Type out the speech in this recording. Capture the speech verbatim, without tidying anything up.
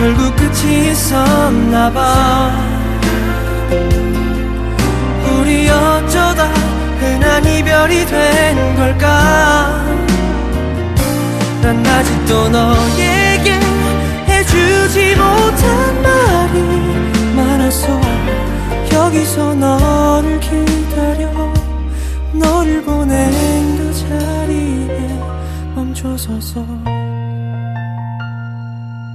결국 끝이 있었나봐. 우리 어쩌다 흔한 이별이 된 걸까. 난 아직도 너에게 해주지 못한 말이 많았어. 여기서 너를 기다려 너를 보낸 그 자리에 멈춰서서